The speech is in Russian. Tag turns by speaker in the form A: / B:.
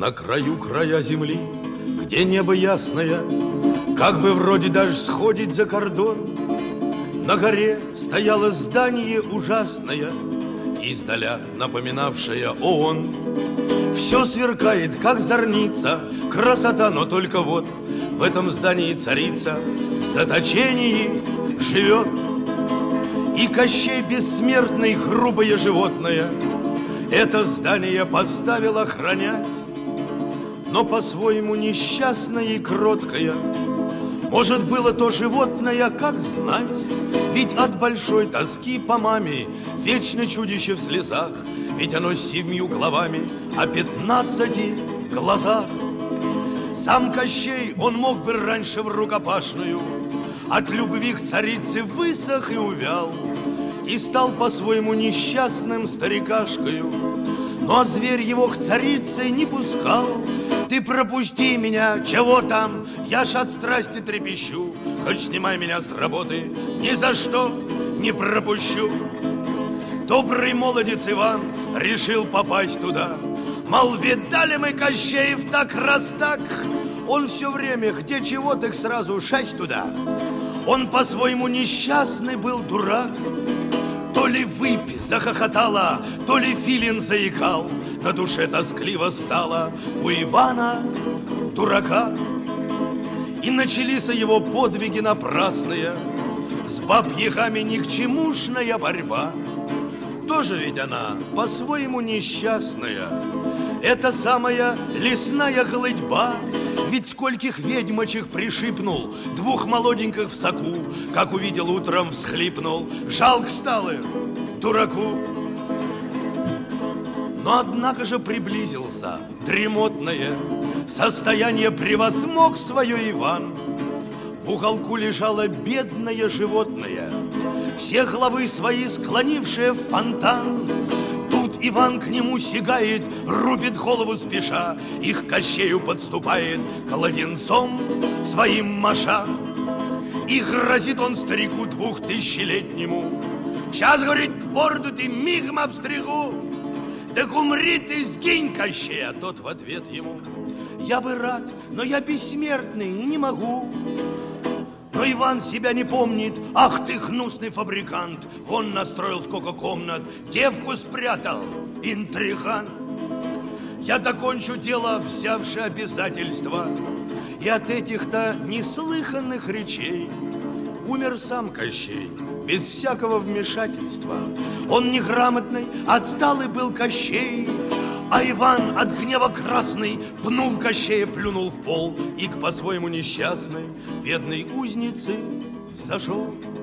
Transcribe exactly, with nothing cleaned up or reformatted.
A: На краю края земли, где небо ясное, как бы вроде даже сходит за кордон, на горе стояло здание ужасное, издаля напоминавшее ООН. Все сверкает, как зорница, красота, но только вот в этом здании царица в заточении живет. И Кощей бессмертный, грубое животное, это здание поставил охранять, но по-своему несчастное и кроткое. Может, было то животное, как знать, ведь от большой тоски по маме вечно чудище в слезах, ведь оно с семью головами о пятнадцати глазах. Сам Кощей, он мог бы раньше в рукопашную, от любви к царице высох и увял, и стал по-своему несчастным старикашкою. Но зверь его к царице не пускал. Ты пропусти меня, чего там, я ж от страсти трепещу, хоть снимай меня с работы, ни за что не пропущу. Добрый молодец Иван решил попасть туда. Мол, видали мы Кощеев так раз так, он все время, где чего, так сразу шасть туда. Он по-своему несчастный был дурак. То ли выпь захохотала, то ли филин заикал, на душе тоскливо стало у Ивана, дурака. И начались его подвиги напрасные, с бабьяхами ни к чемушная борьба. Тоже ведь она по-своему несчастная, это самая лесная голытьба. Ведь скольких ведьмочек пришипнул, двух молоденьких в соку, как увидел утром, всхлипнул. Жалко стало дураку. Но однако же приблизился дремотное состояние, превозмог свое Иван. В уголку лежало бедное животное, все головы свои склонившие в фонтан. Тут Иван к нему сигает, рубит голову спеша, их Кощею подступает, кладенцом своим маша. И грозит он старику двухтысячелетнему: сейчас, говорит, бороду ты мигом обстригу, так умри ты, сгинь, Кощей. А тот в ответ ему: я бы рад, но я бессмертный и не могу. Но Иван себя не помнит. Ах ты, гнусный фабрикант! Он настроил сколько комнат, девку спрятал, интриган. Я докончу дело, взявши обязательства, и от этих-то неслыханных речей умер сам Кощей без всякого вмешательства. Он неграмотный, отсталый был Кощей, а Иван от гнева красный пнул Кощея, плюнул в пол и к по-своему несчастной бедной узнице взошел.